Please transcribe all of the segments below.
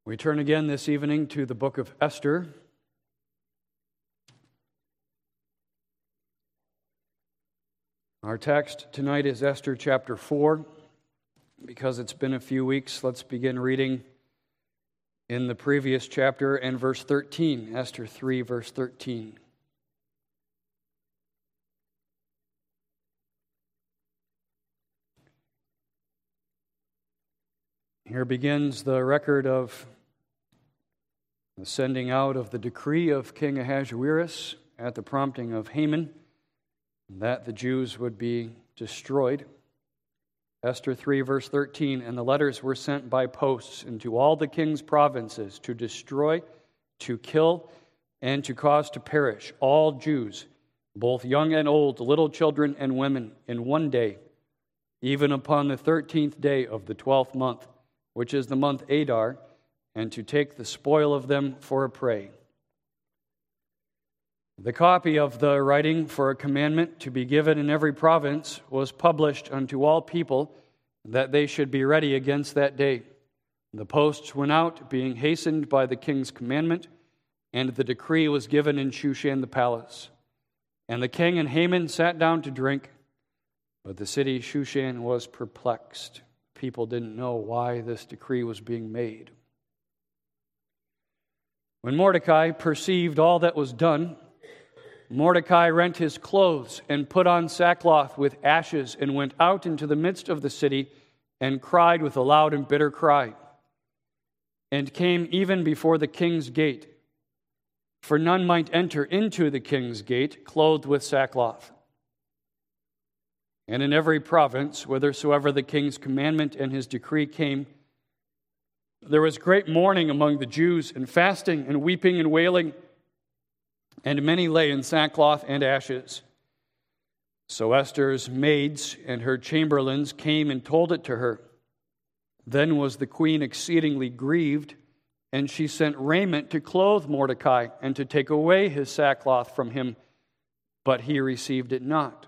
We turn again this evening to the book of Esther. Our text tonight is Esther chapter 4. Because it's been a few weeks, let's begin reading in the previous chapter and verse 13, Esther 3, verse 13. Here begins the record of the sending out of the decree of King Ahasuerus at the prompting of Haman that the Jews would be destroyed. Esther 3, verse 13, and the letters were sent by posts into all the king's provinces to destroy, to kill, and to cause to perish all Jews, both young and old, little children and women, in one day, even upon the 13th day of the 12th month, which is the month Adar, and to take the spoil of them for a prey. The copy of the writing for a commandment to be given in every province was published unto all people, that they should be ready against that day. The posts went out, being hastened by the king's commandment, and the decree was given in Shushan the palace. And the king and Haman sat down to drink, but the city Shushan was perplexed. People didn't know why this decree was being made. When Mordecai perceived all that was done, Mordecai rent his clothes and put on sackcloth with ashes and went out into the midst of the city and cried with a loud and bitter cry, and came even before the king's gate. For none might enter into the king's gate clothed with sackcloth. And in every province, whithersoever the king's commandment and his decree came, there was great mourning among the Jews, and fasting, and weeping, and wailing, and many lay in sackcloth and ashes. So Esther's maids and her chamberlains came and told it to her. Then was the queen exceedingly grieved, and she sent raiment to clothe Mordecai, and to take away his sackcloth from him, but he received it not.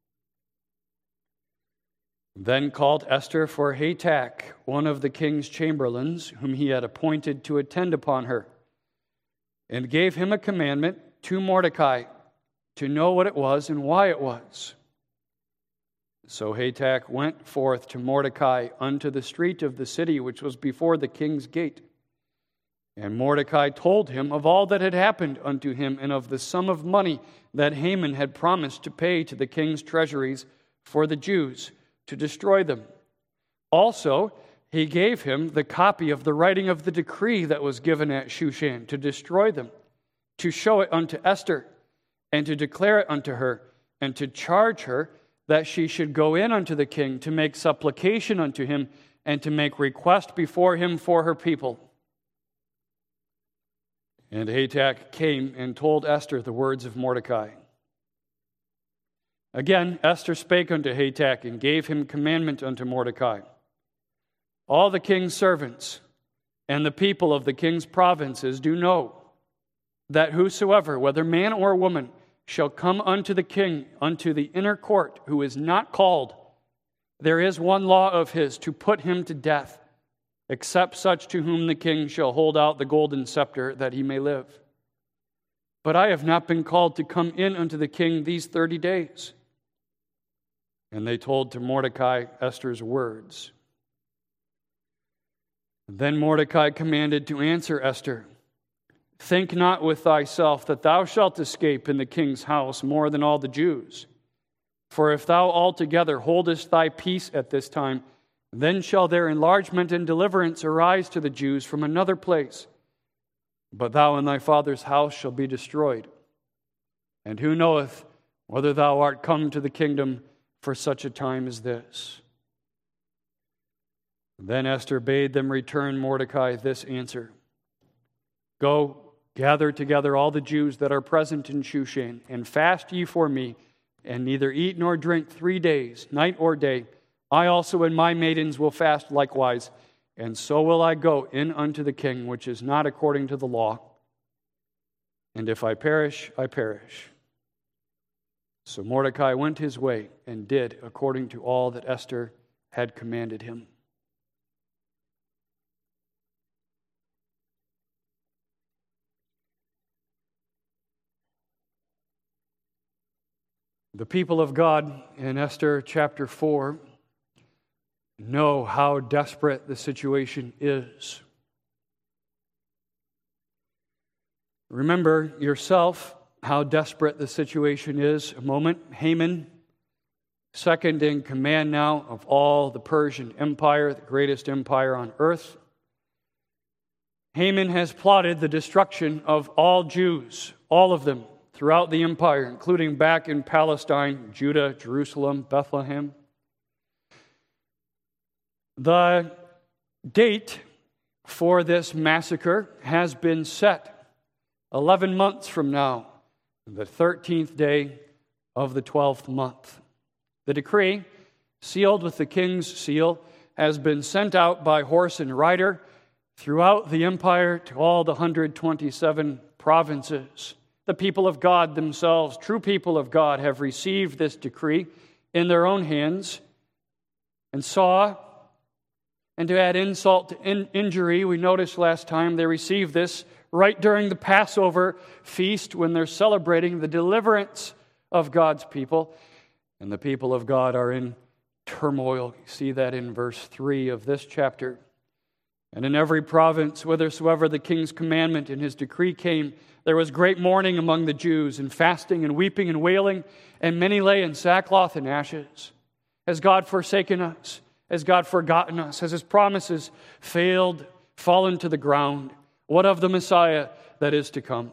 Then called Esther for Hatach, one of the king's chamberlains, whom he had appointed to attend upon her, and gave him a commandment to Mordecai to know what it was and why it was. So Hatach went forth to Mordecai unto the street of the city which was before the king's gate. And Mordecai told him of all that had happened unto him, and of the sum of money that Haman had promised to pay to the king's treasuries for the Jews, to destroy them. Also, he gave him the copy of the writing of the decree that was given at Shushan to destroy them, to show it unto Esther, and to declare it unto her, and to charge her that she should go in unto the king to make supplication unto him, and to make request before him for her people. And Hatach came and told Esther the words of Mordecai. Again, Esther spake unto Hatach, and gave him commandment unto Mordecai. All the king's servants and the people of the king's provinces do know that whosoever, whether man or woman, shall come unto the king, unto the inner court, who is not called, there is one law of his, to put him to death, except such to whom the king shall hold out the golden scepter, that he may live. But I have not been called to come in unto the king these 30 days. And they told to Mordecai Esther's words. Then Mordecai commanded to answer Esther, think not with thyself that thou shalt escape in the king's house more than all the Jews. For if thou altogether holdest thy peace at this time, then shall their enlargement and deliverance arise to the Jews from another place. But thou and thy father's house shall be destroyed. And who knoweth whether thou art come to the kingdom for such a time as this? Then Esther bade them return Mordecai this answer. Go, gather together all the Jews that are present in Shushan, and fast ye for me, and neither eat nor drink 3 days, night or day. I also and my maidens will fast likewise, and so will I go in unto the king, which is not according to the law. And if I perish, I perish. So Mordecai went his way and did according to all that Esther had commanded him. The people of God in Esther chapter 4 know how desperate the situation is. Remember yourself how desperate the situation is. A moment, Haman, second in command now of all the Persian Empire, the greatest empire on earth. Haman has plotted the destruction of all Jews, all of them, throughout the empire, including back in Palestine, Judah, Jerusalem, Bethlehem. The date for this massacre has been set 11 months from now, the 13th day of the 12th month. The decree, sealed with the king's seal, has been sent out by horse and rider throughout the empire to all the 127 provinces. The people of God themselves, true people of God, have received this decree in their own hands and saw, and to add insult to injury, we noticed last time they received this right during the Passover feast when they're celebrating the deliverance of God's people. And the people of God are in turmoil. You see that in verse 3 of this chapter. And in every province, whithersoever the king's commandment and his decree came, there was great mourning among the Jews, and fasting and weeping and wailing, and many lay in sackcloth and ashes. Has God forsaken us? Has God forgotten us? Has his promises failed, fallen to the ground? What of the Messiah that is to come?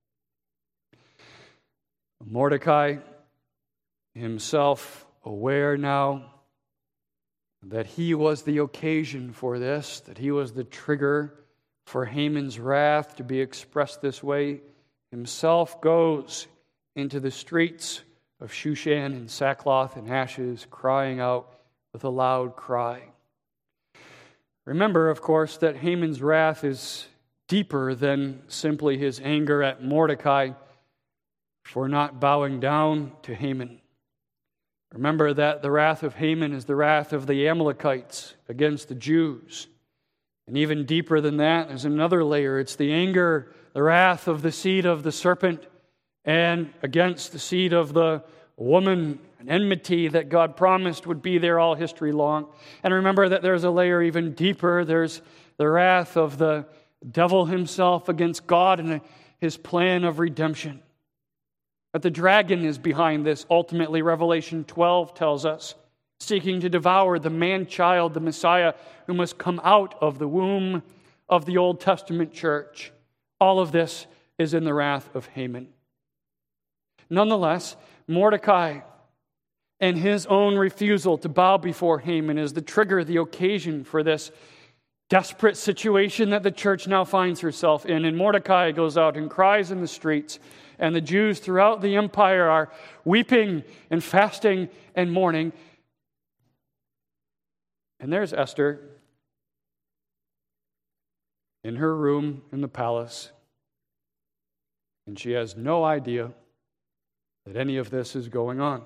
Mordecai, himself aware now that he was the occasion for this, that he was the trigger for Haman's wrath to be expressed this way, himself goes into the streets of Shushan in sackcloth and ashes, crying out with a loud cry. Remember, of course, that Haman's wrath is deeper than simply his anger at Mordecai for not bowing down to Haman. Remember that the wrath of Haman is the wrath of the Amalekites against the Jews. And even deeper than that is another layer. It's the anger, the wrath of the seed of the serpent and against the seed of the woman, an enmity that God promised would be there all history long. And remember that there's a layer even deeper. There's the wrath of the devil himself against God and his plan of redemption. But the dragon is behind this. Ultimately, Revelation 12 tells us, seeking to devour the man-child, the Messiah, who must come out of the womb of the Old Testament church. All of this is in the wrath of Haman. Nonetheless, Mordecai and his own refusal to bow before Haman is the trigger, the occasion for this desperate situation that the church now finds herself in. And Mordecai goes out and cries in the streets, and the Jews throughout the empire are weeping and fasting and mourning. And there's Esther in her room in the palace, and she has no idea that any of this is going on.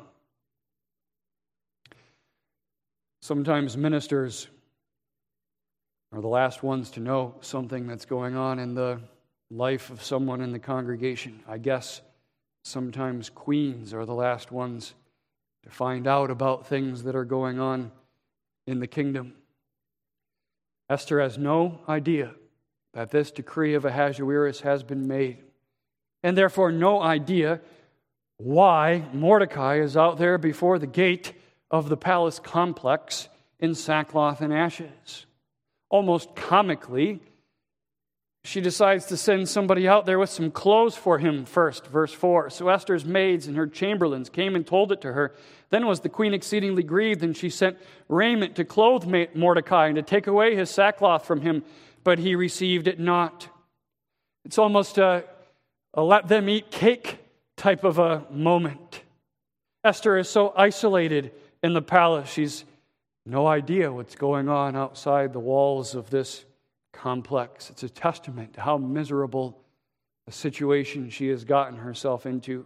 Sometimes ministers are the last ones to know something that's going on in the life of someone in the congregation. I guess sometimes queens are the last ones to find out about things that are going on in the kingdom. Esther has no idea that this decree of Ahasuerus has been made, and therefore no idea why Mordecai is out there before the gate of the palace complex in sackcloth and ashes. Almost comically, she decides to send somebody out there with some clothes for him first, verse 4. So Esther's maids and her chamberlains came and told it to her. Then was the queen exceedingly grieved, and she sent raiment to clothe Mordecai and to take away his sackcloth from him, but he received it not. It's almost a let them eat cake type of a moment. Esther is so isolated in the palace. She's no idea what's going on outside the walls of this complex. It's a testament to how miserable a situation she has gotten herself into.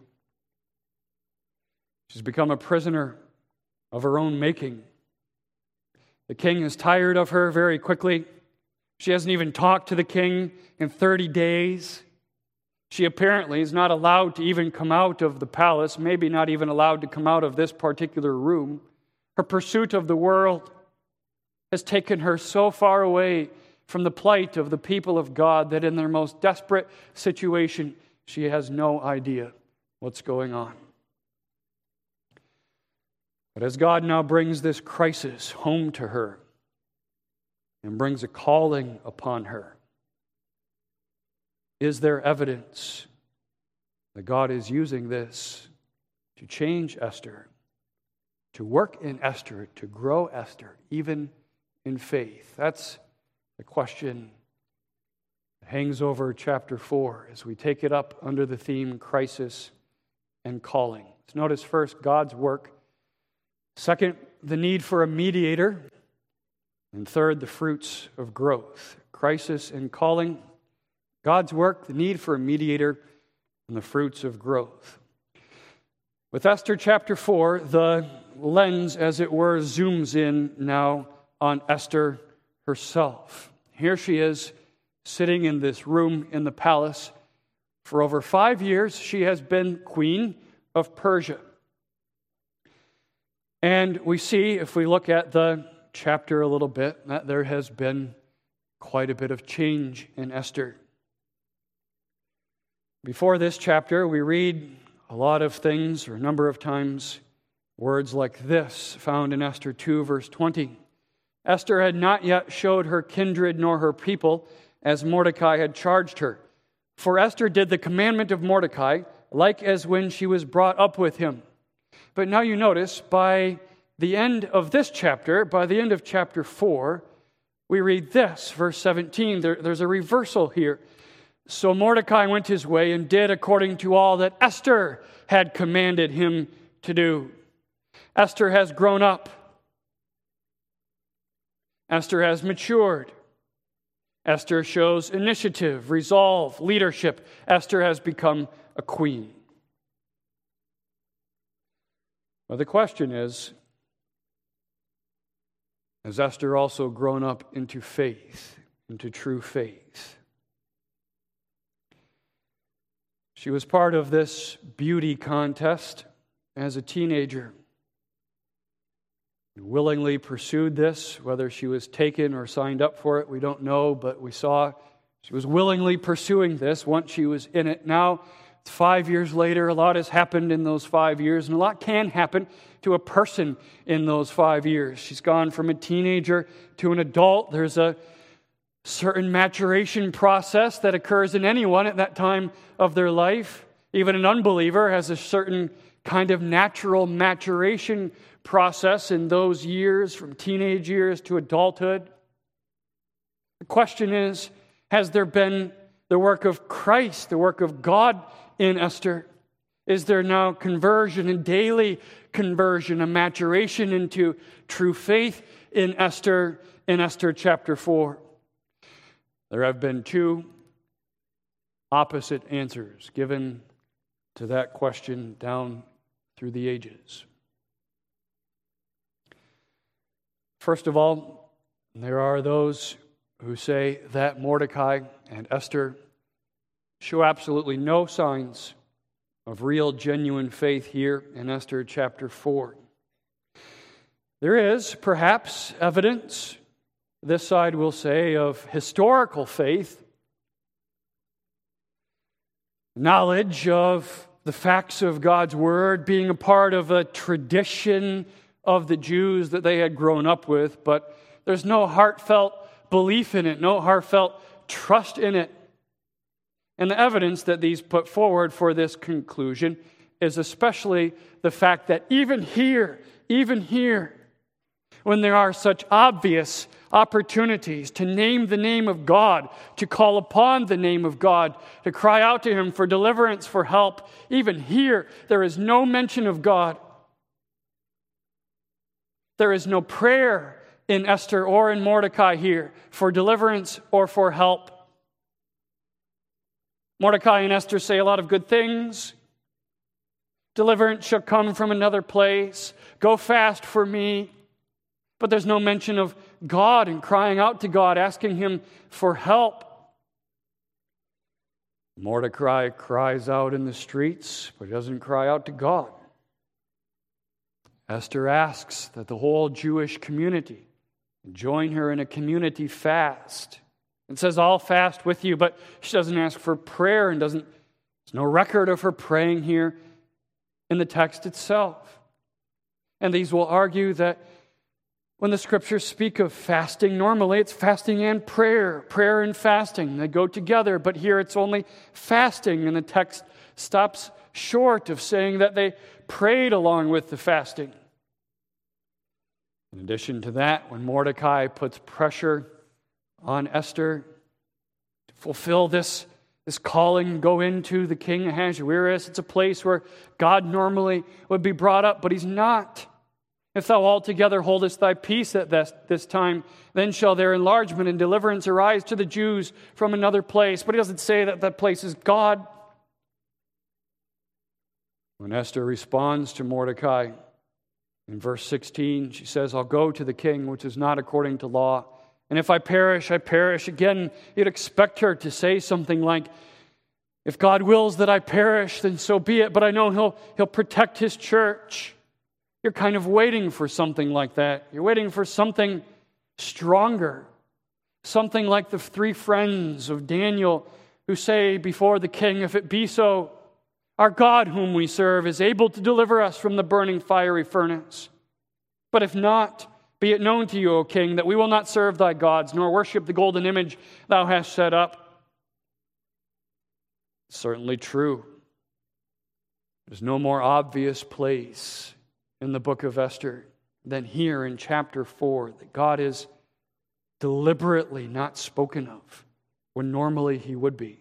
She's become a prisoner of her own making. The king is tired of her very quickly. She hasn't even talked to the king in 30 days. She apparently is not allowed to even come out of the palace, maybe not even allowed to come out of this particular room. Her pursuit of the world has taken her so far away from the plight of the people of God that in their most desperate situation, she has no idea what's going on. But as God now brings this crisis home to her and brings a calling upon her, is there evidence that God is using this to change Esther, to work in Esther, to grow Esther, even in faith? That's the question that hangs over chapter 4 as we take it up under the theme crisis and calling. Let's notice first God's work. Second, the need for a mediator. And third, the fruits of growth. Crisis and calling, God's work, the need for a mediator, and the fruits of growth. With Esther chapter 4, the lens, as it were, zooms in now on Esther herself. Here she is, sitting in this room in the palace. For over 5 years, she has been queen of Persia. And we see, if we look at the chapter a little bit, that there has been quite a bit of change in Esther. Before this chapter, we read a lot of things, or a number of times, words like this, found in Esther 2, verse 20. Esther had not yet showed her kindred nor her people, as Mordecai had charged her. For Esther did the commandment of Mordecai, like as when she was brought up with him. But now you notice, by the end of this chapter, by the end of chapter 4, we read this, verse 17. There's a reversal here. So Mordecai went his way and did according to all that Esther had commanded him to do. Esther has grown up. Esther has matured. Esther shows initiative, resolve, leadership. Esther has become a queen. Well, the question is, has Esther also grown up into faith, into true faith? She was part of this beauty contest as a teenager. Willingly pursued this, whether she was taken or signed up for it, we don't know, but we saw she was willingly pursuing this once she was in it. Now, 5 years later, a lot has happened in those 5 years, and a lot can happen to a person in those 5 years. She's gone from a teenager to an adult. There's a certain maturation process that occurs in anyone at that time of their life. Even an unbeliever has a certain kind of natural maturation process in those years, from teenage years to adulthood. The question is, has there been the work of Christ, the work of God in Esther? Is there now conversion and daily conversion, a maturation into true faith in Esther chapter 4? There have been two opposite answers given to that question down through the ages. First of all, there are those who say that Mordecai and Esther show absolutely no signs of real, genuine faith here in Esther chapter 4. There is perhaps evidence, this side will say, of historical faith, knowledge of the facts of God's Word, being a part of a tradition of the Jews that they had grown up with, but there's no heartfelt belief in it, no heartfelt trust in it. And the evidence that these put forward for this conclusion is especially the fact that even here, when there are such obvious opportunities to name the name of God, to call upon the name of God, to cry out to Him for deliverance, for help, even here, there is no mention of God. There is no prayer in Esther or in Mordecai here for deliverance or for help. Mordecai and Esther say a lot of good things. Deliverance shall come from another place. Go fast for me. But there's no mention of God and crying out to God, asking Him for help. Mordecai cries out in the streets, but he doesn't cry out to God. Esther asks that the whole Jewish community join her in a community fast. It says, I'll fast with you, but she doesn't ask for prayer and there's no record of her praying here in the text itself. And these will argue that when the scriptures speak of fasting, normally it's fasting and prayer. Prayer and fasting, they go together, but here it's only fasting, and the text stops short of saying that they prayed along with the fasting. In addition to that, when Mordecai puts pressure on Esther to fulfill this calling, go into the king Ahasuerus, it's a place where God normally would be brought up, but he's not. If thou altogether holdest thy peace at this time, then shall their enlargement and deliverance arise to the Jews from another place. But he doesn't say that that place is God. When Esther responds to Mordecai, in verse 16, she says, I'll go to the king, which is not according to law. And if I perish, I perish. Again, you'd expect her to say something like, if God wills that I perish, then so be it. But I know he'll protect his church. You're kind of waiting for something like that. You're waiting for something stronger. Something like the three friends of Daniel who say before the king, if it be so, our God whom we serve is able to deliver us from the burning fiery furnace. But if not, be it known to you, O king, that we will not serve thy gods, nor worship the golden image thou hast set up. It's certainly true. There's no more obvious place in the book of Esther than here in chapter 4, that God is deliberately not spoken of when normally he would be.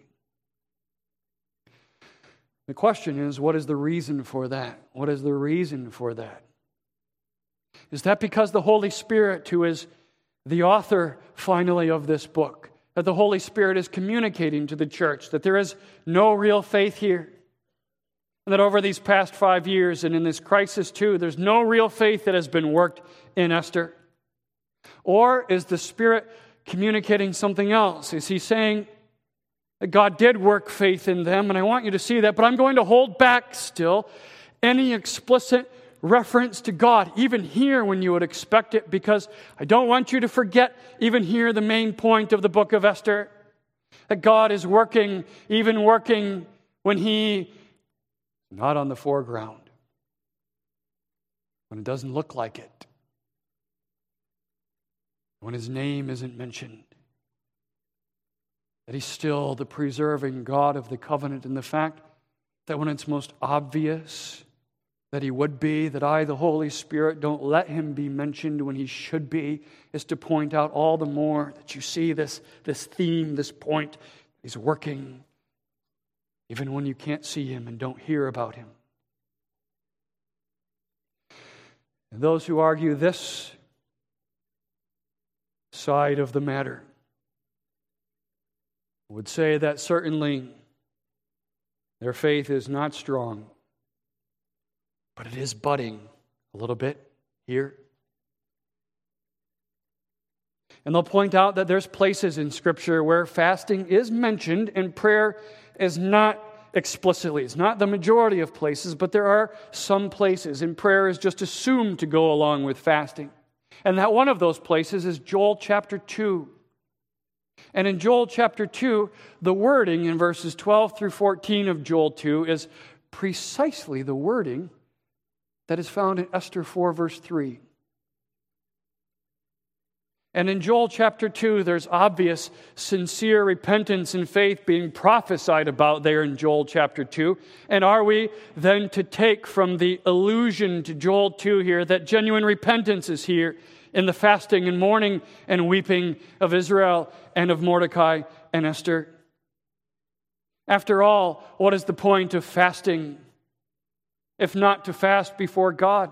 The question is, what is the reason for that? What is the reason for that? Is that because the Holy Spirit, who is the author finally of this book, that the Holy Spirit is communicating to the church that there is no real faith here? And that over these past 5 years and in this crisis too, there's no real faith that has been worked in Esther? Or is the Spirit communicating something else? Is he saying that God did work faith in them, and I want you to see that, but I'm going to hold back still any explicit reference to God, even here when you would expect it, because I don't want you to forget, even here, the main point of the book of Esther, that God is working, even working when he not on the foreground, when it doesn't look like it, when his name isn't mentioned, that he's still the preserving God of the covenant, and the fact that when it's most obvious that he would be, that I, the Holy Spirit, don't let him be mentioned when he should be, is to point out all the more that you see this theme, this point. He's working even when you can't see him and don't hear about him. And those who argue this side of the matter would say that certainly their faith is not strong, but it is budding a little bit here. And they'll point out that there's places in Scripture where fasting is mentioned and prayer is not explicitly. It's not the majority of places, but there are some places, and prayer is just assumed to go along with fasting. And that one of those places is Joel chapter 2. And in Joel chapter 2, the wording in verses 12 through 14 of Joel 2 is precisely the wording that is found in Esther 4, verse 3. And in Joel chapter 2, there's obvious, sincere repentance and faith being prophesied about there in Joel chapter 2. And are we then to take from the allusion to Joel 2 here that genuine repentance is here in the fasting and mourning and weeping of Israel and of Mordecai and Esther? After all, what is the point of fasting if not to fast before God?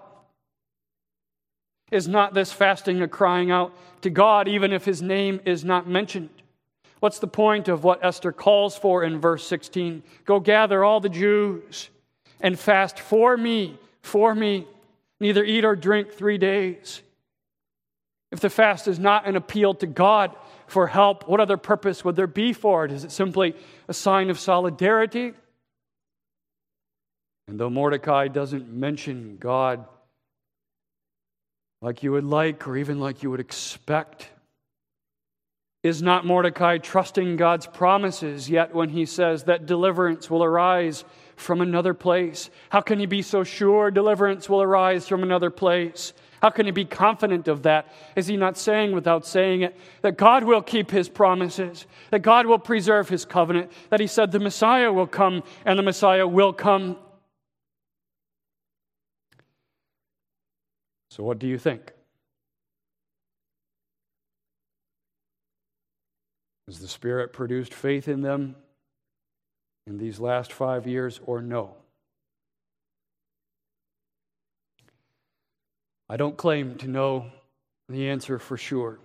Is not this fasting a crying out to God, even if his name is not mentioned? What's the point of what Esther calls for in verse 16? Go gather all the Jews and fast for me, neither eat or drink 3 days. If the fast is not an appeal to God, for help, what other purpose would there be for it? Is it simply a sign of solidarity? And though Mordecai doesn't mention God like you would like or even like you would expect, is not Mordecai trusting God's promises yet when he says that deliverance will arise from another place? How can he be so sure deliverance will arise from another place? How can he be confident of that? Is he not saying without saying it that God will keep his promises, that God will preserve his covenant, that he said the Messiah will come and the Messiah will come? So what do you think? Has the Spirit produced faith in them in these last 5 years or no? I don't claim to know the answer for sure.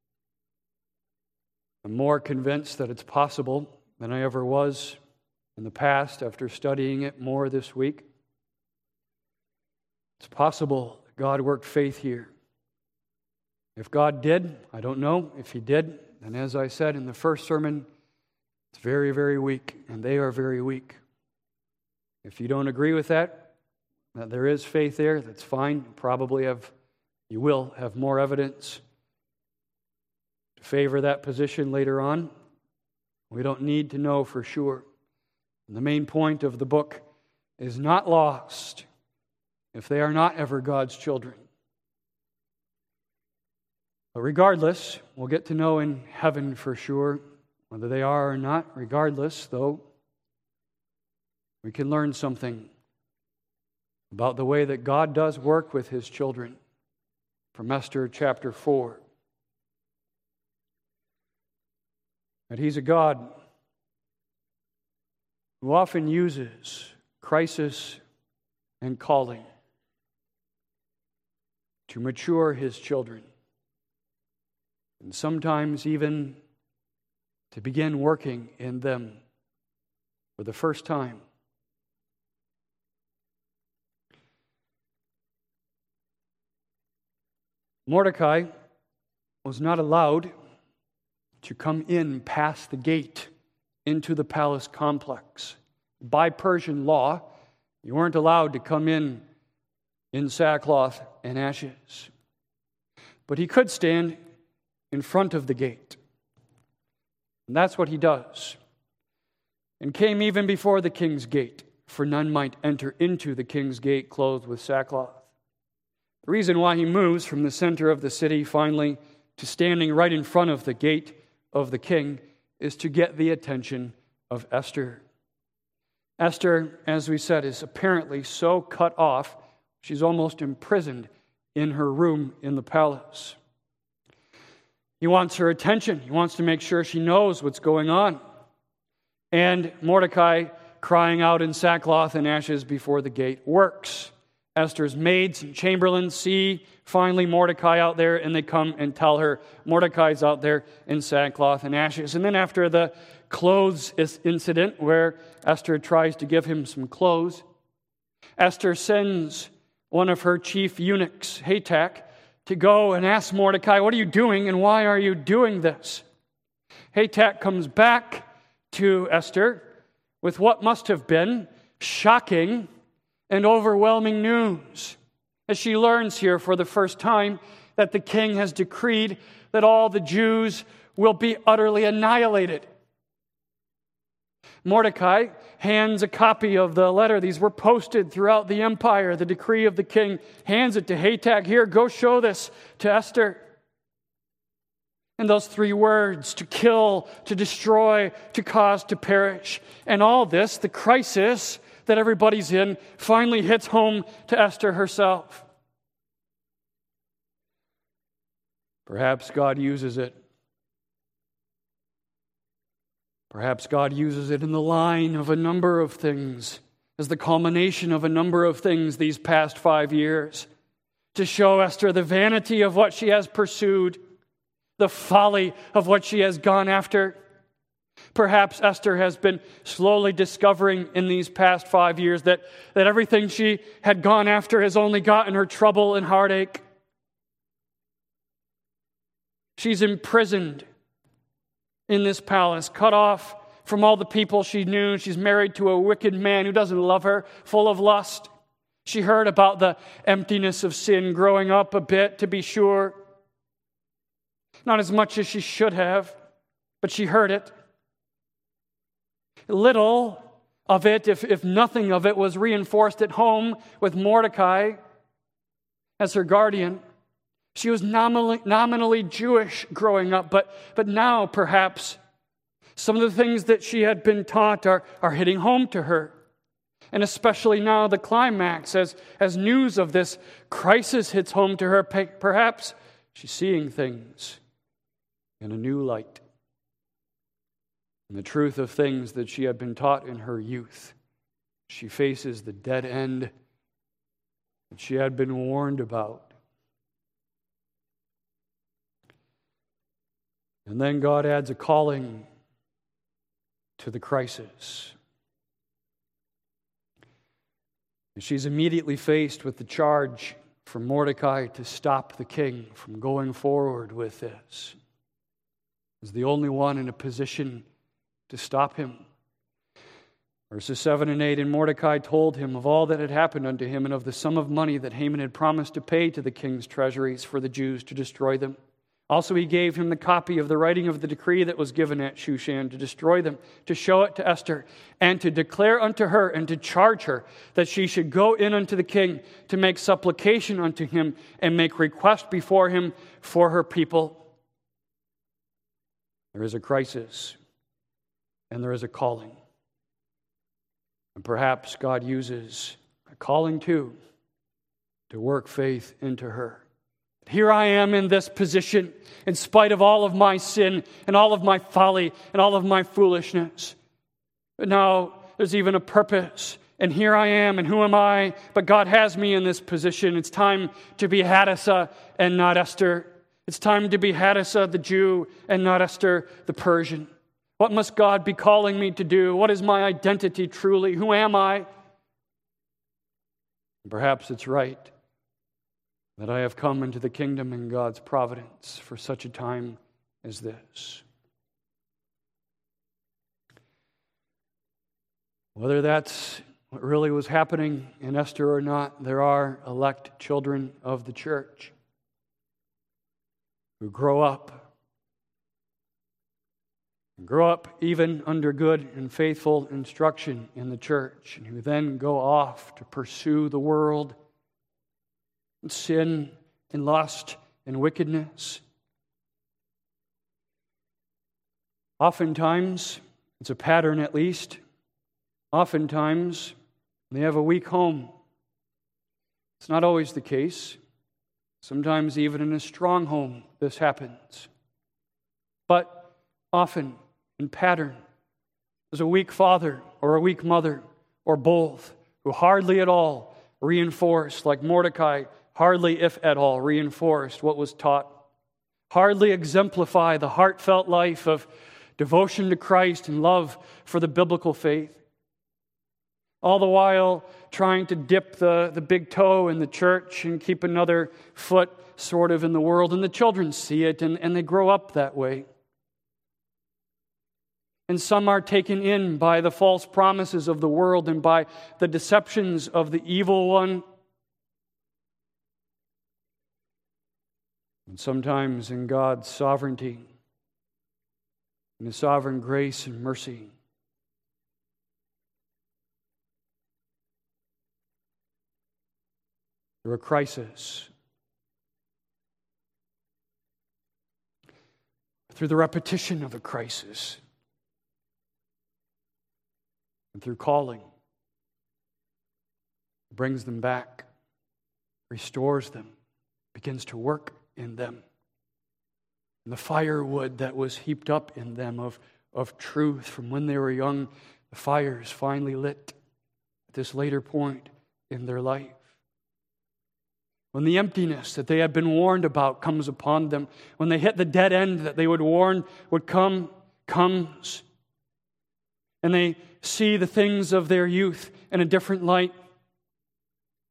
I'm more convinced that it's possible than I ever was in the past after studying it more this week. It's possible that God worked faith here. If God did, I don't know. If he did, then as I said in the first sermon, it's very, very weak, and they are very weak. If you don't agree with that there is faith there, that's fine. You will have more evidence to favor that position later on. We don't need to know for sure. And the main point of the book is not lost if they are not ever God's children. But regardless, we'll get to know in heaven for sure whether they are or not. Regardless, though, we can learn something about the way that God does work with his children from Esther chapter 4. That he's a God who often uses crisis and calling to mature his children, and sometimes even to begin working in them for the first time. Mordecai was not allowed to come in past the gate into the palace complex. By Persian law, you weren't allowed to come in sackcloth and ashes. But he could stand in front of the gate. And that's what he does. And came even before the king's gate, for none might enter into the king's gate clothed with sackcloth. The reason why he moves from the center of the city finally to standing right in front of the gate of the king is to get the attention of Esther. Esther, as we said, is apparently so cut off, she's almost imprisoned in her room in the palace. He wants her attention. He wants to make sure she knows what's going on. And Mordecai, crying out in sackcloth and ashes before the gate, works. Esther's maids and chamberlains see finally Mordecai out there, and they come and tell her Mordecai's out there in sackcloth and ashes. And then after the clothes incident where Esther tries to give him some clothes, Esther sends one of her chief eunuchs, Hatak, to go and ask Mordecai, what are you doing and why are you doing this? Hatak comes back to Esther with what must have been shocking and overwhelming news, as she learns here for the first time that the king has decreed that all the Jews will be utterly annihilated. Mordecai hands a copy of the letter. These were posted throughout the empire, the decree of the king, hands it to Hatak. Here, go show this to Esther. And those three words, to kill, to destroy, to cause to perish. And all this, the crisis that everybody's in, finally hits home to Esther herself. Perhaps God uses it. Perhaps God uses it in the line of a number of things, as the culmination of a number of things these past 5 years, to show Esther the vanity of what she has pursued, the folly of what she has gone after. Perhaps Esther has been slowly discovering in these past 5 years that everything she had gone after has only gotten her trouble and heartache. She's imprisoned in this palace, cut off from all the people she knew. She's married to a wicked man who doesn't love her, full of lust. She heard about the emptiness of sin growing up a bit, to be sure. Not as much as she should have, but she heard it. Little of it, if nothing of it, was reinforced at home with Mordecai as her guardian. She was nominally Jewish growing up, but now perhaps some of the things that she had been taught are hitting home to her. And especially now the climax, as news of this crisis hits home to her, perhaps she's seeing things in a new light. And the truth of things that she had been taught in her youth. She faces the dead end that she had been warned about. And then God adds a calling to the crisis. And she's immediately faced with the charge from Mordecai to stop the king from going forward with this. He's the only one in a position to stop him. Verses 7 and 8, and Mordecai told him of all that had happened unto him and of the sum of money that Haman had promised to pay to the king's treasuries for the Jews to destroy them. Also he gave him the copy of the writing of the decree that was given at Shushan to destroy them, to show it to Esther, and to declare unto her and to charge her that she should go in unto the king to make supplication unto him and make request before him for her people. There is a crisis, and there is a calling. And perhaps God uses a calling too to work faith into her. Here I am in this position, in spite of all of my sin and all of my folly and all of my foolishness. But now there's even a purpose. And here I am, and who am I? But God has me in this position. It's time to be Hadassah and not Esther. It's time to be Hadassah the Jew and not Esther the Persian. What must God be calling me to do? What is my identity truly? Who am I? Perhaps it's right that I have come into the kingdom in God's providence for such a time as this. Whether that's what really was happening in Esther or not, there are elect children of the church who grow up even under good and faithful instruction in the church, and who then go off to pursue the world, and sin and lust and wickedness. Oftentimes, it's a pattern at least, oftentimes they have a weak home. It's not always the case. Sometimes even in a strong home this happens. But often, in pattern, there's a weak father or a weak mother or both who hardly at all reinforce, like Mordecai, hardly if at all reinforced what was taught, hardly exemplify the heartfelt life of devotion to Christ and love for the biblical faith. All the while trying to dip the big toe in the church and keep another foot sort of in the world. And the children see it and they grow up that way. And some are taken in by the false promises of the world and by the deceptions of the evil one. And sometimes in God's sovereignty, in His sovereign grace and mercy, through a crisis, through the repetition of a crisis, and through calling, brings them back, restores them, begins to work in them. And the firewood that was heaped up in them of truth from when they were young, the fire is finally lit at this later point in their life. When the emptiness that they had been warned about comes upon them, when they hit the dead end that they would warn would comes, and they see the things of their youth in a different light.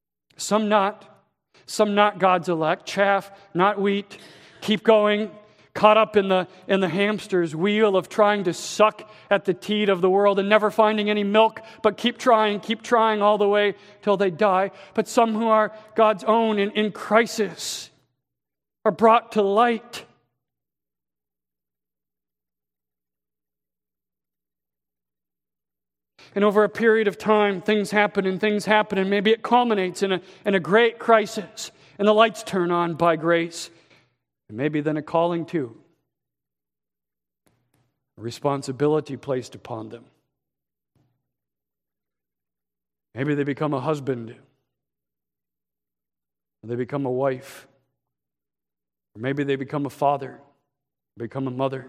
Some not God's elect, chaff, not wheat, keep going, caught up in the hamster's wheel of trying to suck at the teat of the world and never finding any milk, but keep trying all the way till they die. But some who are God's own in crisis are brought to light. And over a period of time, things happen, and maybe it culminates in a great crisis, and the lights turn on by grace. And maybe then a calling too. A responsibility placed upon them. Maybe they become a husband. Or they become a wife. Or maybe they become a father. Become a mother.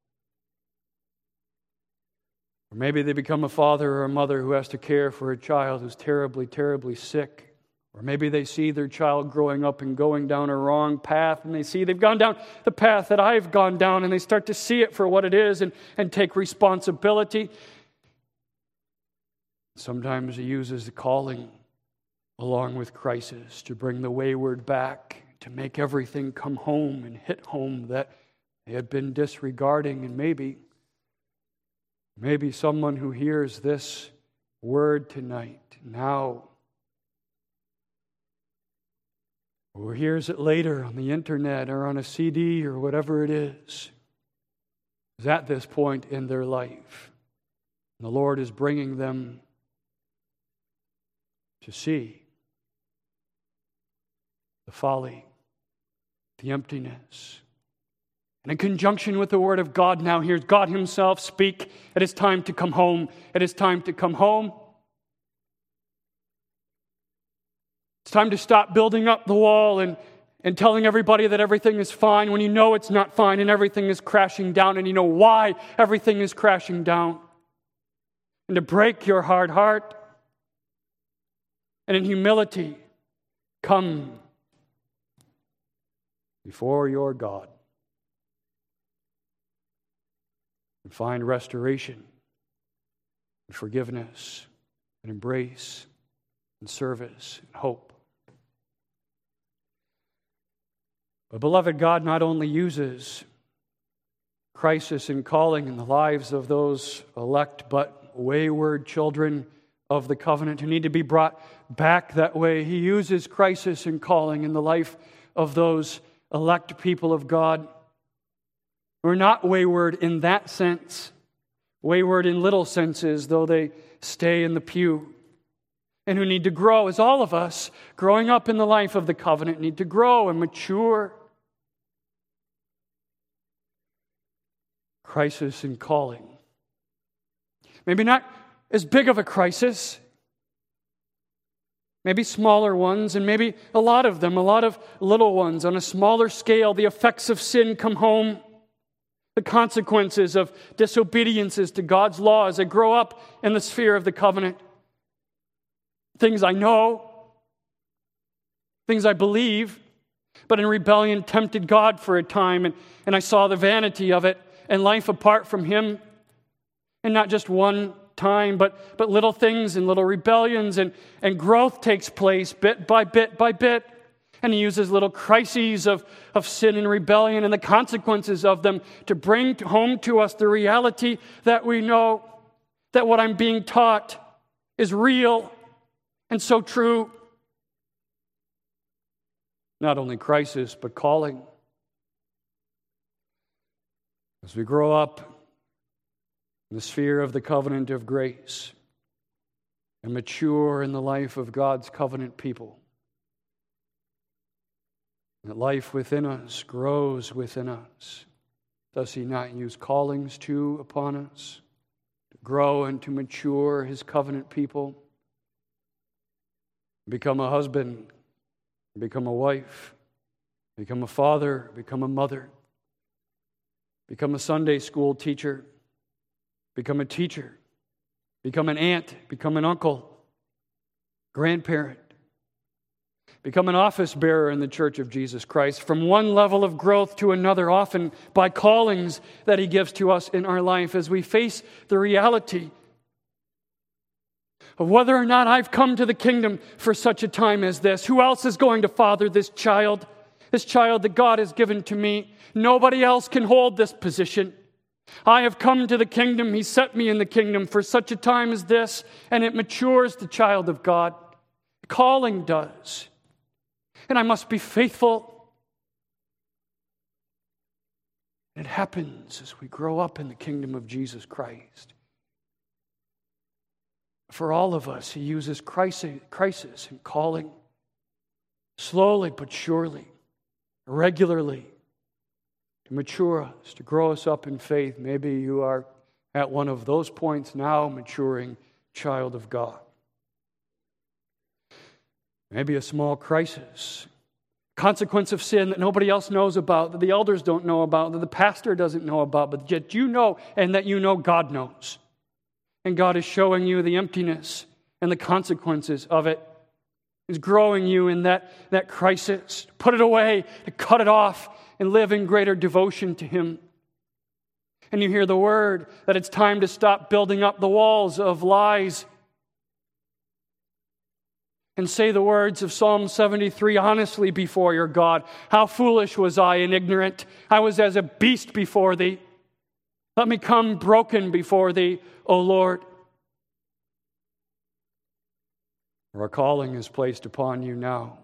Or maybe they become a father or a mother who has to care for a child who's terribly, terribly sick. Or maybe they see their child growing up and going down a wrong path, and they see they've gone down the path that I've gone down, and they start to see it for what it is and take responsibility. Sometimes He uses the calling along with crisis to bring the wayward back, to make everything come home and hit home that they had been disregarding. And maybe someone who hears this word tonight now, or hears it later on the internet or on a CD or whatever it is at this point in their life. And the Lord is bringing them to see the folly, the emptiness. And in conjunction with the Word of God, now hears God Himself speak. It is time to come home. It is time to come home. It's time to stop building up the wall and telling everybody that everything is fine when you know it's not fine and everything is crashing down and you know why everything is crashing down. And to break your hard heart and in humility come before your God and find restoration and forgiveness and embrace and service and hope. But beloved, God not only uses crisis and calling in the lives of those elect but wayward children of the covenant who need to be brought back that way. He uses crisis and calling in the life of those elect people of God who are not wayward in that sense, wayward in little senses, though they stay in the pew, and who need to grow, as all of us, growing up in the life of the covenant, need to grow and mature. Crisis and calling. Maybe not as big of a crisis, maybe smaller ones, and maybe a lot of them, a lot of little ones on a smaller scale. The effects of sin come home. The consequences of disobediences to God's law as I grow up in the sphere of the covenant. Things I know, things I believe, but in rebellion tempted God for a time, and I saw the vanity of it and life apart from Him. And not just one time, but little things and little rebellions, and growth takes place bit by bit by bit. And He uses little crises of sin and rebellion and the consequences of them to bring home to us the reality that we know that what I'm being taught is real and so true. Not only crisis, but calling. As we grow up in the sphere of the covenant of grace and mature in the life of God's covenant people, that life within us grows within us. Does He not use callings too upon us to grow and to mature His covenant people? Become a husband, become a wife, become a father, become a mother, become a Sunday school teacher, become a teacher, become an aunt, become an uncle, grandparent, become an office bearer in the Church of Jesus Christ, from one level of growth to another, often by callings that He gives to us in our life as we face the reality of whether or not I've come to the kingdom for such a time as this. Who else is going to father this child This child that God has given to me, nobody else can hold this position. I have come to the kingdom. He set me in the kingdom for such a time as this, and it matures the child of God. Calling does. And I must be faithful. It happens as we grow up in the kingdom of Jesus Christ. For all of us, He uses crisis and calling slowly but surely, regularly, to mature us, to grow us up in faith. Maybe you are at one of those points now, maturing child of God. Maybe a small crisis, consequence of sin that nobody else knows about, that the elders don't know about, that the pastor doesn't know about, but yet you know, and that you know God knows. And God is showing you the emptiness and the consequences of it. He's growing you in that crisis. Put it away, to cut it off, and live in greater devotion to Him. And you hear the word that it's time to stop building up the walls of lies. And say the words of Psalm 73 honestly before your God. How foolish was I and ignorant. I was as a beast before Thee. Let me come broken before Thee, O Lord. Our calling is placed upon you now.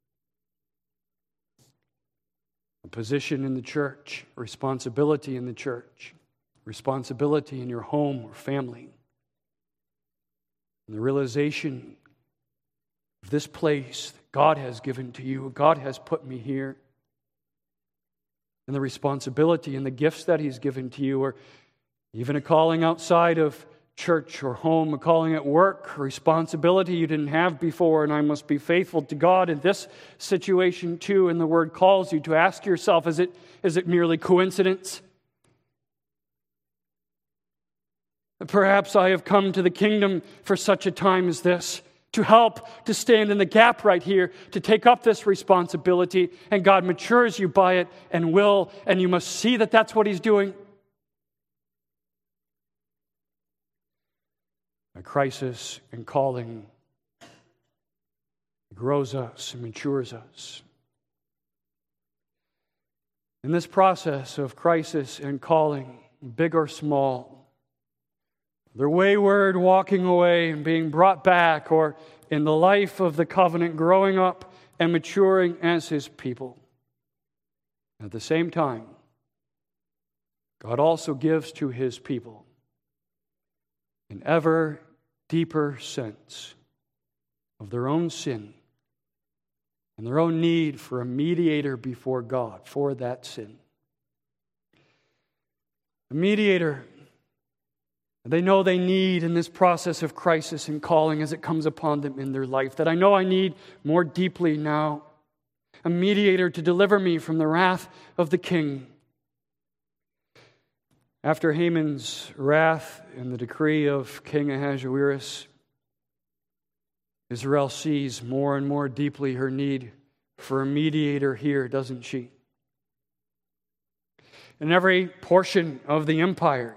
A position in the church, a responsibility in the church, responsibility in your home or family. And the realization of this place that God has given to you, God has put me here. And the responsibility and the gifts that He's given to you, or even a calling outside of church or home, a calling at work, a responsibility you didn't have before, and I must be faithful to God in this situation too. And the Word calls you to ask yourself, is it merely coincidence? Perhaps I have come to the kingdom for such a time as this, to help, to stand in the gap right here, to take up this responsibility, and God matures you by it and will, and you must see that that's what He's doing. A crisis and calling grows us and matures us. In this process of crisis and calling, big or small, they're wayward, walking away and being brought back, or in the life of the covenant, growing up and maturing as His people. At the same time, God also gives to His people an ever deeper sense of their own sin and their own need for a mediator before God for that sin. A mediator they know they need in this process of crisis and calling as it comes upon them in their life, that I know I need more deeply now. A mediator to deliver me from the wrath of the king. After Haman's wrath and the decree of King Ahasuerus, Israel sees more and more deeply her need for a mediator here, doesn't she? In every portion of the empire,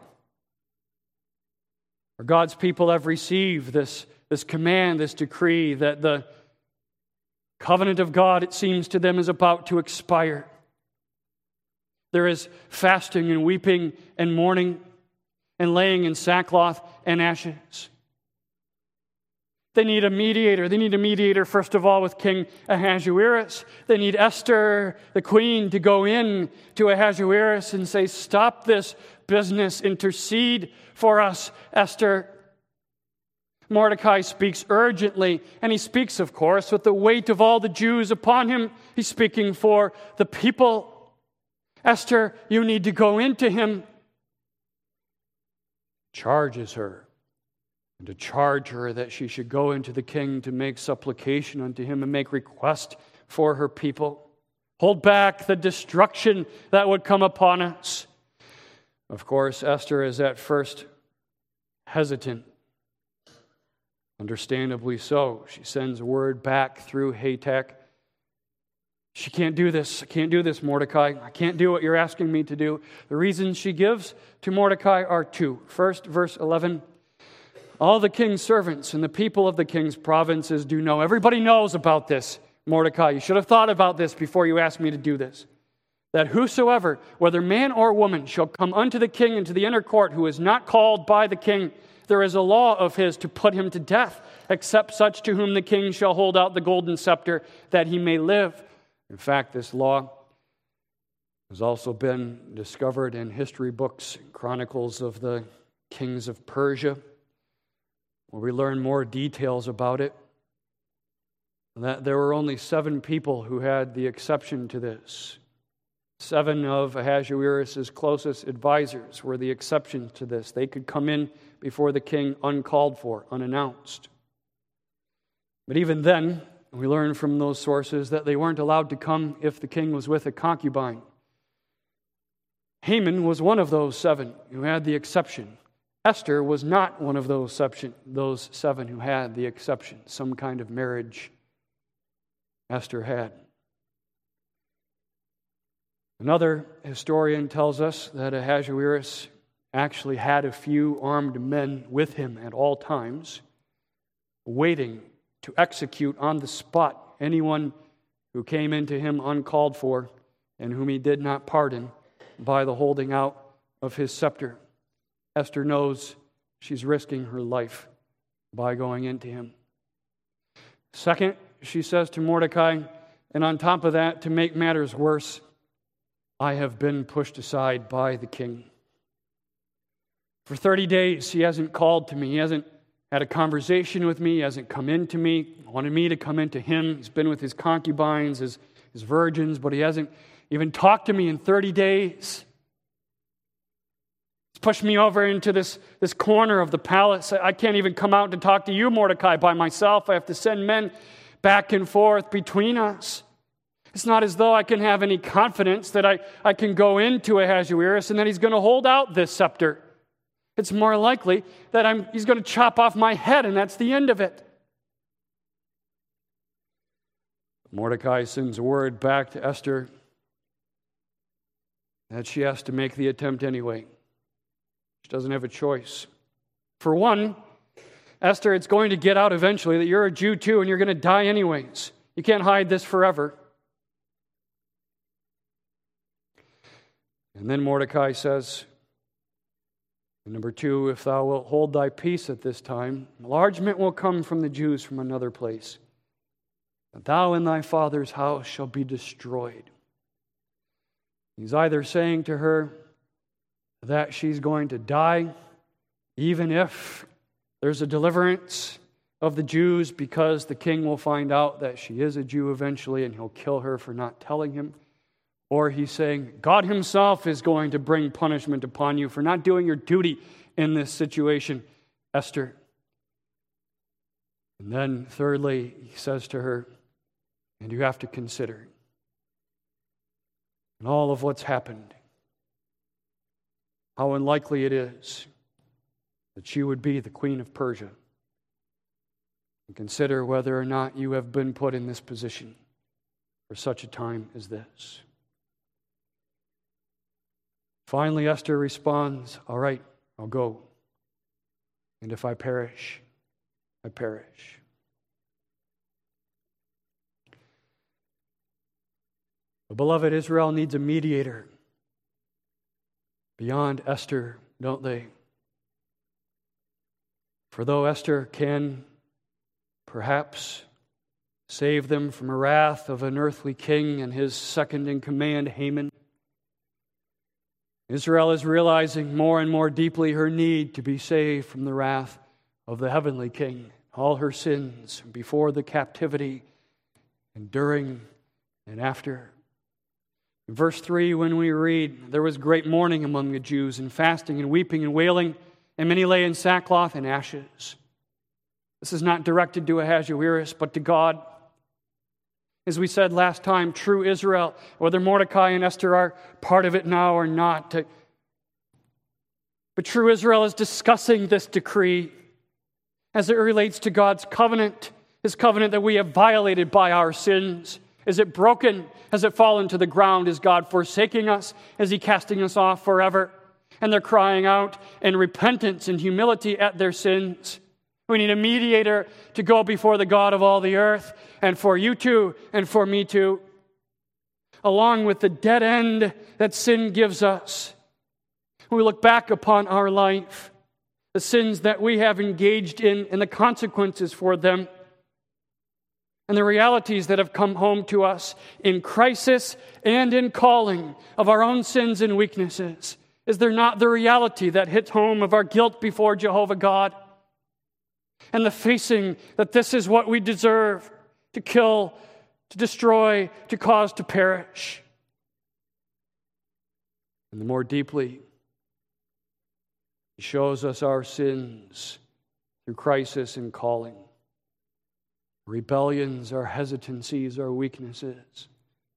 where God's people have received this command, this decree, that the covenant of God, it seems to them, is about to expire. There is fasting and weeping and mourning and laying in sackcloth and ashes. They need a mediator. They need a mediator, first of all, with King Ahasuerus. They need Esther, the queen, to go in to Ahasuerus and say, stop this business, intercede for us, Esther. Mordecai speaks urgently, and he speaks, of course, with the weight of all the Jews upon him. He's speaking for the people. Esther, you need to go into him. Charges her, and to charge her that she should go into the king to make supplication unto him and make request for her people. Hold back the destruction that would come upon us. Of course, Esther is at first hesitant. Understandably so. She sends word back through Hatak. She can't do this. I can't do this, Mordecai. I can't do what you're asking me to do. The reasons she gives to Mordecai are two. First, verse 11. All the king's servants and the people of the king's provinces do know. Everybody knows about this. Mordecai, you should have thought about this before you asked me to do this. That whosoever, whether man or woman, shall come unto the king into the inner court who is not called by the king, there is a law of his to put him to death, except such to whom the king shall hold out the golden scepter, that he may live. In fact, this law has also been discovered in history books, chronicles of the kings of Persia, where we learn more details about it. That there were only 7 people who had the exception to this. 7 of Ahasuerus' closest advisors were the exception to this. They could come in before the king uncalled for, unannounced. But even then, we learn from those sources that they weren't allowed to come if the king was with a concubine. Haman was one of those 7 who had the exception. Esther was not one of those 7 who had the exception, some kind of marriage Esther had. Another historian tells us that Ahasuerus actually had a few armed men with him at all times, waiting to execute on the spot anyone who came into him uncalled for and whom he did not pardon by the holding out of his scepter. Esther knows she's risking her life by going into him. Second, she says to Mordecai, and on top of that, to make matters worse, I have been pushed aside by the king. For 30 days, he hasn't called to me. He hasn't had a conversation with me. He hasn't come into me. He wanted me to come into him. He's been with his concubines, his virgins, but he hasn't even talked to me in 30 days. He's pushed me over into this corner of the palace. I can't even come out to talk to you, Mordecai, by myself. I have to send men back and forth between us. It's not as though I can have any confidence that I can go into Ahasuerus and that he's going to hold out this scepter. It's more likely that he's going to chop off my head, and that's the end of it. Mordecai sends word back to Esther that she has to make the attempt anyway. She doesn't have a choice. For one, Esther, it's going to get out eventually that you're a Jew too, and you're going to die anyways. You can't hide this forever. And then Mordecai says, number 2, if thou wilt hold thy peace at this time, enlargement will come from the Jews from another place. But thou and thy father's house shall be destroyed. He's either saying to her that she's going to die, even if there's a deliverance of the Jews, because the king will find out that she is a Jew eventually and he'll kill her for not telling him. Or he's saying, God himself is going to bring punishment upon you for not doing your duty in this situation, Esther. And then thirdly, he says to her, and you have to consider in all of what's happened, how unlikely it is that she would be the queen of Persia. And consider whether or not you have been put in this position for such a time as this. Finally, Esther responds, all right, I'll go. And if I perish, I perish. But beloved, Israel needs a mediator beyond Esther, don't they? For though Esther can perhaps save them from the wrath of an earthly king and his second in command, Haman, Israel is realizing more and more deeply her need to be saved from the wrath of the heavenly king. All her sins before the captivity and during and after. In verse 3, when we read, there was great mourning among the Jews, and fasting and weeping and wailing, and many lay in sackcloth and ashes. This is not directed to Ahasuerus, but to God. As we said last time, true Israel, whether Mordecai and Esther are part of it now or not, but true Israel is discussing this decree as it relates to God's covenant, His covenant that we have violated by our sins. Is it broken? Has it fallen to the ground? Is God forsaking us? Is He casting us off forever? And they're crying out in repentance and humility at their sins. We need a mediator to go before the God of all the earth, and for you too, and for me too. Along with the dead end that sin gives us, we look back upon our life, the sins that we have engaged in and the consequences for them, and the realities that have come home to us in crisis and in calling of our own sins and weaknesses. Is there not the reality that hits home of our guilt before Jehovah God? And the facing that this is what we deserve: to kill, to destroy, to cause to perish. And the more deeply He shows us our sins through crisis and calling, rebellions, our hesitancies, our weaknesses.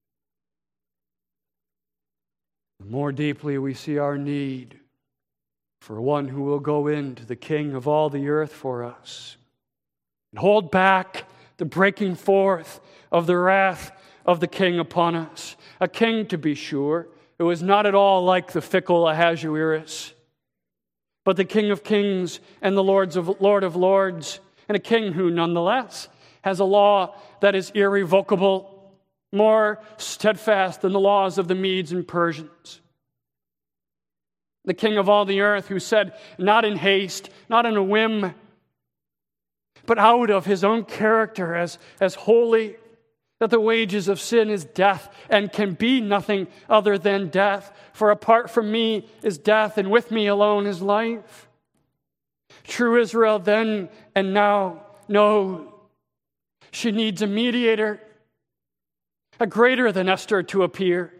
The more deeply we see our need for one who will go into the King of all the earth for us and hold back the breaking forth of the wrath of the King upon us. A king, to be sure, who is not at all like the fickle Ahasuerus, but the King of kings and the Lord of lords, and a king who nonetheless has a law that is irrevocable, more steadfast than the laws of the Medes and Persians. The King of all the earth, who said, not in haste, not in a whim, but out of His own character as holy, that the wages of sin is death, and can be nothing other than death. For apart from me is death, and with me alone is life. True Israel then and now know she needs a mediator, a greater than Esther, to appear.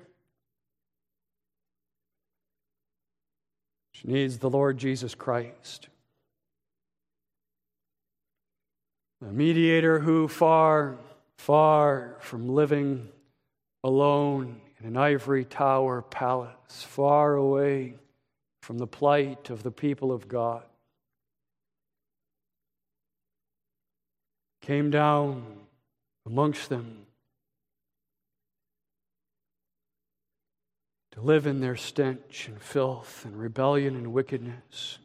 She needs the Lord Jesus Christ, a mediator who, far from living alone in an ivory tower palace, far away from the plight of the people of God, came down amongst them to live in their stench and filth and rebellion and wickedness.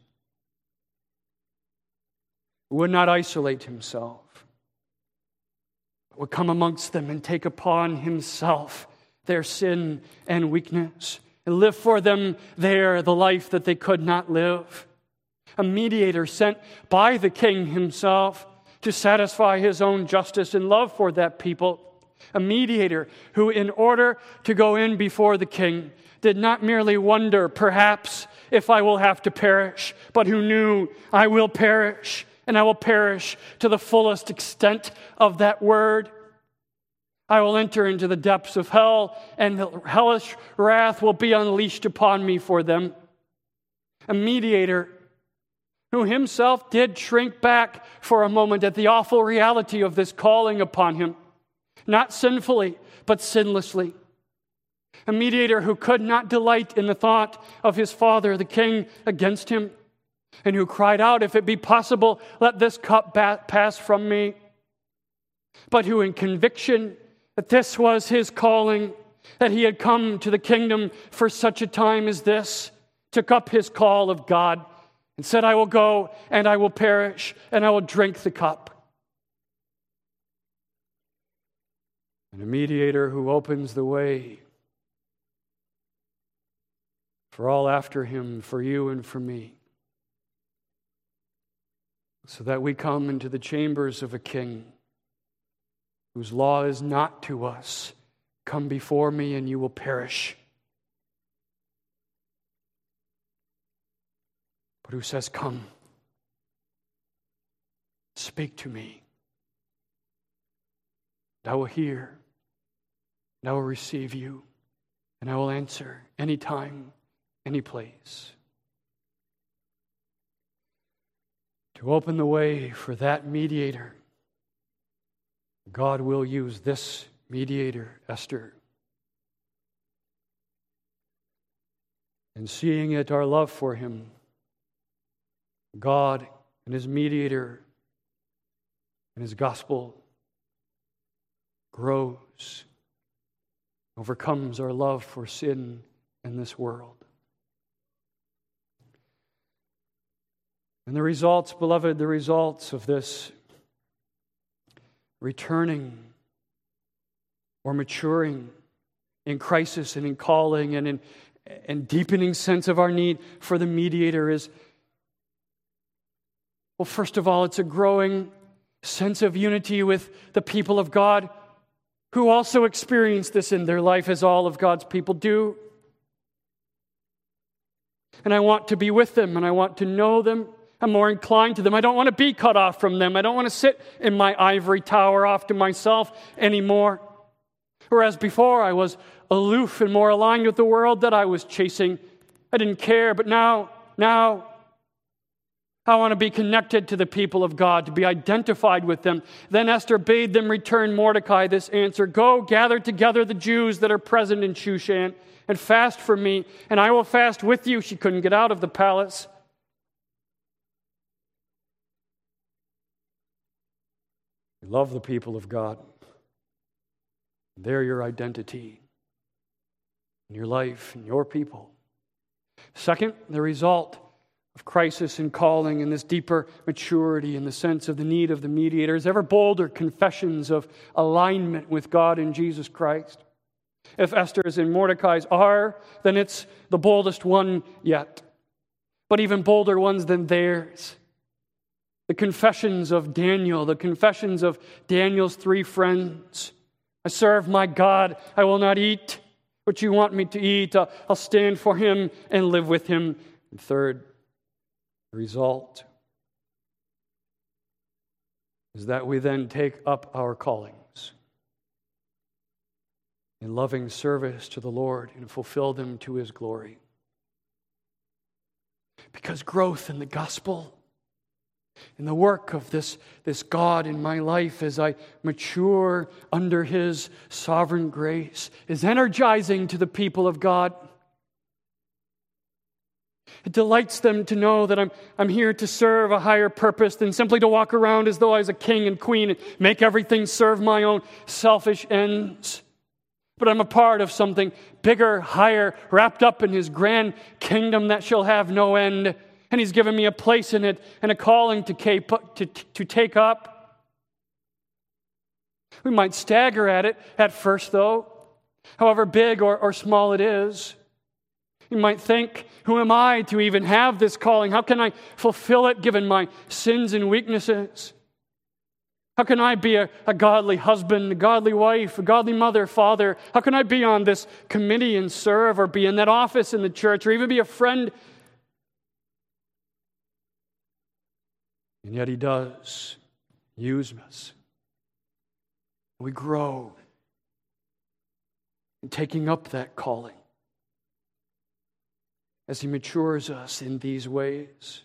He would not isolate Himself, but would come amongst them and take upon Himself their sin and weakness and live for them there the life that they could not live. A mediator sent by the King Himself to satisfy His own justice and love for that people. A mediator who, in order to go in before the King, did not merely wonder, perhaps, if I will have to perish, but who knew, I will perish, and I will perish to the fullest extent of that word. I will enter into the depths of hell, and the hellish wrath will be unleashed upon me for them. A mediator who Himself did shrink back for a moment at the awful reality of this calling upon Him, not sinfully, but sinlessly. A mediator who could not delight in the thought of his father, the king, against him, and who cried out, if it be possible, let this cup pass from me. But who, in conviction that this was his calling, that he had come to the kingdom for such a time as this, took up his call of God and said, I will go and I will perish and I will drink the cup. And a mediator who opens the way for all after him, for you and for me, so that we come into the chambers of a king whose law is not to us, come before me and you will perish, but who says, come, speak to me, and I will hear, and I will receive you, and I will answer anytime, any place. To open the way for that mediator, God will use this mediator, Esther. And seeing it, our love for him, God and his mediator and his gospel grows, overcomes our love for sin in this world. And the results, beloved, the results of this returning or maturing in crisis and in calling and in deepening sense of our need for the mediator is, well, first of all, it's a growing sense of unity with the people of God who also experience this in their life as all of God's people do. And I want to be with them and I want to know them. I'm more inclined to them. I don't want to be cut off from them. I don't want to sit in my ivory tower off to myself anymore. Whereas before I was aloof and more aligned with the world that I was chasing. I didn't care, but now I want to be connected to the people of God, to be identified with them. Then Esther bade them return Mordecai this answer: "Go, gather together the Jews that are present in Shushan and fast for me, and I will fast with you." She couldn't get out of the palace. We love the people of God. They're your identity, in your life, and your people. Second, the result of crisis and calling and this deeper maturity in the sense of the need of the mediator is ever bolder confessions of alignment with God in Jesus Christ. If Esther's and Mordecai's are, then it's the boldest one yet, but even bolder ones than theirs. The confessions of Daniel, the confessions of Daniel's three friends. I serve my God. I will not eat what you want me to eat. I'll stand for him and live with him. And third, the result is that we then take up our callings in loving service to the Lord and fulfill them to his glory. Because growth in the gospel, in the work of this God in my life as I mature under his sovereign grace, is energizing to the people of God. It delights them to know that I'm here to serve a higher purpose than simply to walk around as though I was a king and queen and make everything serve my own selfish ends. But I'm a part of something bigger, higher, wrapped up in his grand kingdom that shall have no end. And he's given me a place in it and a calling to take up. We might stagger at it at first, though, however big or small it is. You might think, who am I to even have this calling? How can I fulfill it given my sins and weaknesses? How can I be a godly husband, a godly wife, a godly mother, father? How can I be on this committee and serve or be in that office in the church or even be a friend? And yet he does use us. We grow in taking up that calling as he matures us in these ways.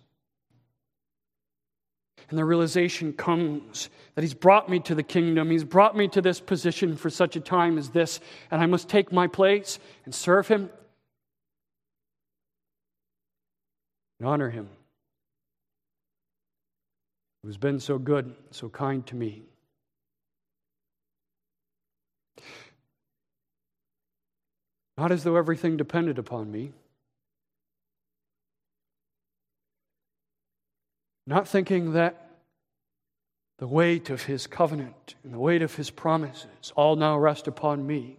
And the realization comes that he's brought me to the kingdom. He's brought me to this position for such a time as this, and I must take my place and serve him and honor him, who's been so good, so kind to me. Not as though everything depended upon me. Not thinking that the weight of his covenant and the weight of his promises all now rest upon me.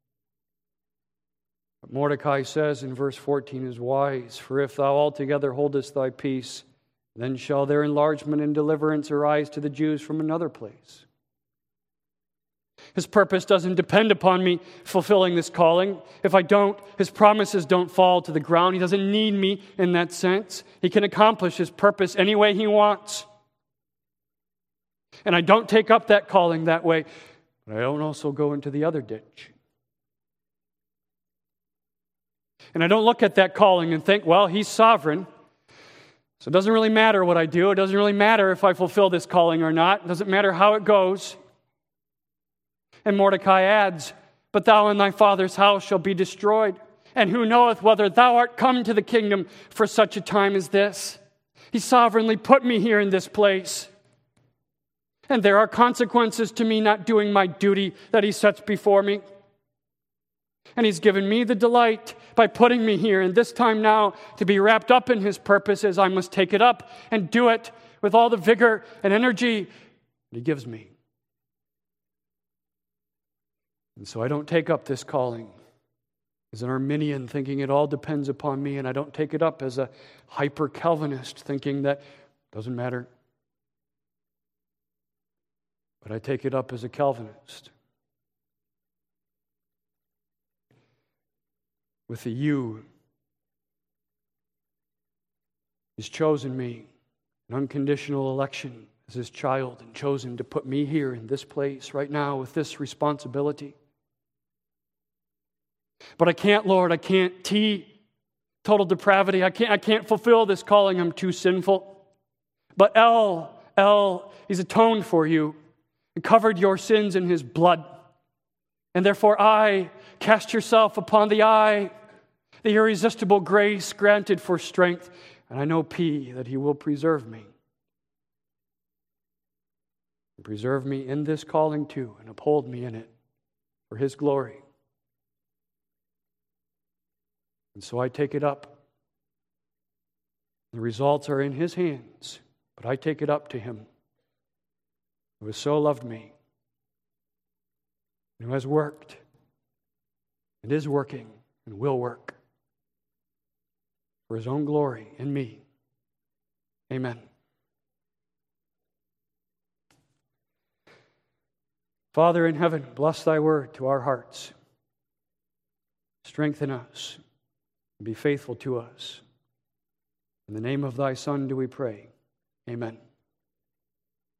But Mordecai says in verse 14 is wise, "For if thou altogether holdest thy peace, then shall their enlargement and deliverance arise to the Jews from another place." His purpose doesn't depend upon me fulfilling this calling. If I don't, his promises don't fall to the ground. He doesn't need me in that sense. He can accomplish his purpose any way he wants. And I don't take up that calling that way, but I don't also go into the other ditch. And I don't look at that calling and think, well, he's sovereign, so it doesn't really matter what I do. It doesn't really matter if I fulfill this calling or not. It doesn't matter how it goes. And Mordecai adds, "But thou and thy father's house shall be destroyed. And who knoweth whether thou art come to the kingdom for such a time as this?" He sovereignly put me here in this place. And there are consequences to me not doing my duty that he sets before me. And He's given me the delight by putting me here, and this time now to be wrapped up in His purposes, I must take it up and do it with all the vigor and energy that He gives me. And so I don't take up this calling as an Arminian, thinking it all depends upon me, and I don't take it up as a hyper-Calvinist, thinking that it doesn't matter. But I take it up as a Calvinist, with the you. He's chosen me, an unconditional election as His child, and chosen to put me here in this place right now with this responsibility. But I can't, Lord, I can't. Total depravity. I can't fulfill this calling. I'm too sinful. But He's atoned for you and covered your sins in His blood. And therefore I, cast yourself upon the I, the irresistible grace granted for strength. And I know, P, that He will preserve me. And preserve me in this calling too, and uphold me in it for His glory. And so I take it up. The results are in His hands, but I take it up to Him, who has so loved me, and who has worked, and is working, and will work for His own glory in me. Amen. Father in heaven, bless Thy word to our hearts. Strengthen us. And be faithful to us. In the name of Thy Son do we pray. Amen.